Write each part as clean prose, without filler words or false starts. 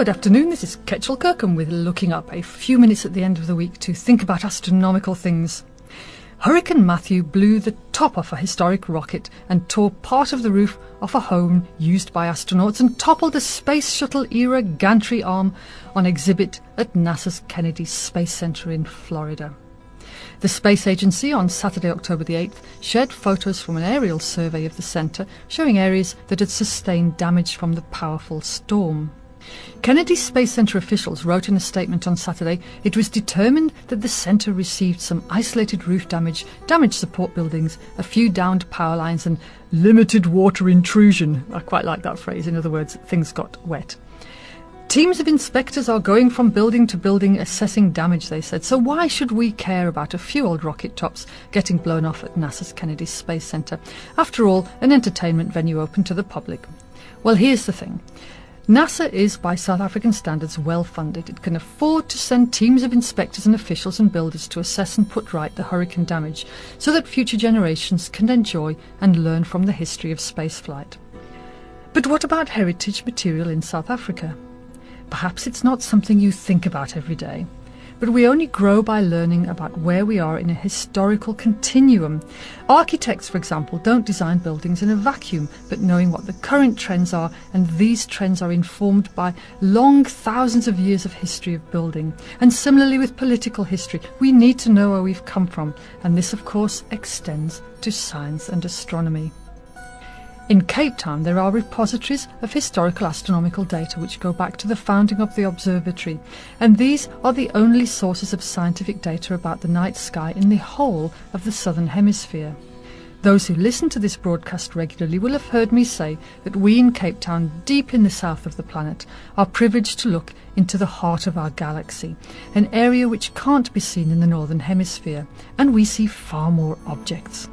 Good afternoon, this is Ketchel Kirkham with Looking Up, a few minutes at the end of the week to think about astronomical things. Hurricane Matthew blew the top off a historic rocket and tore part of the roof off a home used by astronauts and toppled a Space Shuttle-era gantry arm on exhibit at NASA's Kennedy Space Center in Florida. The Space Agency on Saturday, October the 8th, shared photos from an aerial survey of the centre showing areas that had sustained damage from the powerful storm. Kennedy Space Center officials wrote in a statement on Saturday it was determined that the centre received some isolated roof damage, damaged support buildings, a few downed power lines and limited water intrusion. I quite like that phrase. In other words, things got wet. Teams of inspectors are going from building to building assessing damage, they said, so why should we care about a few old rocket tops getting blown off at NASA's Kennedy Space Center? After all, an entertainment venue open to the public. Well, here's the thing. NASA is, by South African standards, well funded. It can afford to send teams of inspectors and officials and builders to assess and put right the hurricane damage so that future generations can enjoy and learn from the history of spaceflight. But what about heritage material in South Africa? Perhaps it's not something you think about every day, but we only grow by learning about where we are in a historical continuum. Architects, for example, don't design buildings in a vacuum, but knowing what the current trends are, and these trends are informed by long thousands of years of history of building. And similarly with political history, we need to know where we've come from, and this of course extends to science and astronomy. In Cape Town there are repositories of historical astronomical data which go back to the founding of the observatory, and these are the only sources of scientific data about the night sky in the whole of the southern hemisphere. Those who listen to this broadcast regularly will have heard me say that we in Cape Town, deep in the south of the planet, are privileged to look into the heart of our galaxy, an area which can't be seen in the northern hemisphere, and we see far more objects.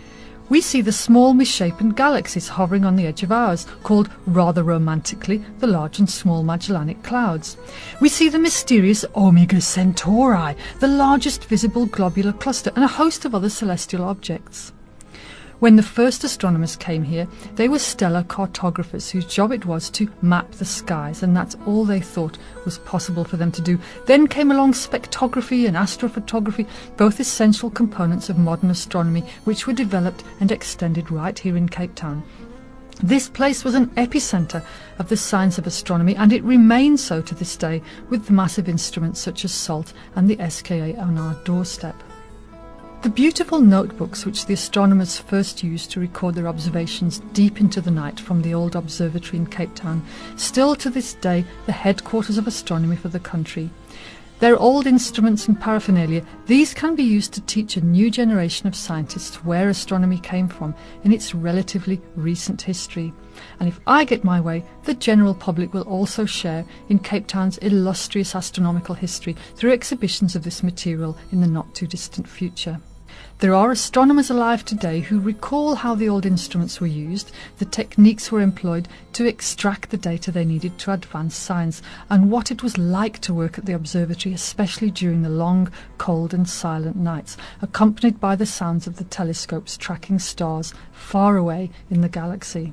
We see the small misshapen galaxies hovering on the edge of ours, called rather romantically the Large and Small Magellanic Clouds. We see the mysterious Omega Centauri, the largest visible globular cluster, and a host of other celestial objects. When the first astronomers came here, they were stellar cartographers whose job it was to map the skies, and that's all they thought was possible for them to do. Then came along spectrography and astrophotography, both essential components of modern astronomy, which were developed and extended right here in Cape Town. This place was an epicentre of the science of astronomy, and it remains so to this day, with massive instruments such as SALT and the SKA on our doorstep. The beautiful notebooks which the astronomers first used to record their observations deep into the night from the old observatory in Cape Town, still to this day the headquarters of astronomy for the country. Their old instruments and paraphernalia, these can be used to teach a new generation of scientists where astronomy came from in its relatively recent history. And if I get my way, the general public will also share in Cape Town's illustrious astronomical history through exhibitions of this material in the not-too-distant future. There are astronomers alive today who recall how the old instruments were used, the techniques were employed to extract the data they needed to advance science, and what it was like to work at the observatory, especially during the long, cold and silent nights, accompanied by the sounds of the telescopes tracking stars far away in the galaxy.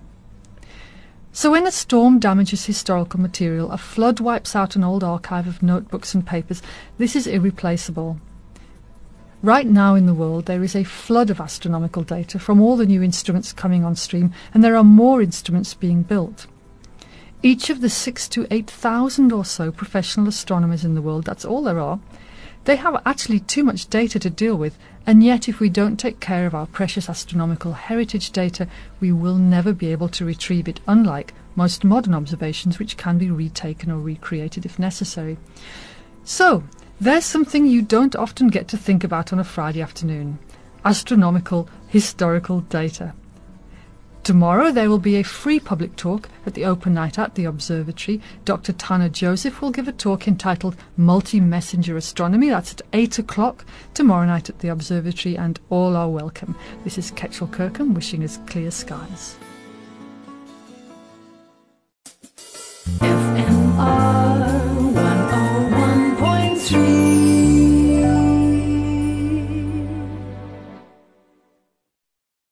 So when a storm damages historical material, a flood wipes out an old archive of notebooks and papers, this is irreplaceable. Right now in the world there is a flood of astronomical data from all the new instruments coming on stream, and there are more instruments being built. Each of the 6,000 to 8,000 or so professional astronomers in the world, that's all there are, they have actually too much data to deal with, and yet if we don't take care of our precious astronomical heritage data, we will never be able to retrieve it, unlike most modern observations which can be retaken or recreated if necessary. So, there's something you don't often get to think about on a Friday afternoon: astronomical historical data. Tomorrow there will be a free public talk at the open night at the observatory. Dr. Tanner Joseph will give a talk entitled Multi-Messenger Astronomy. That's at 8 o'clock tomorrow night at the observatory, and all are welcome. This is Ketchel Kirkham wishing us clear skies. FMR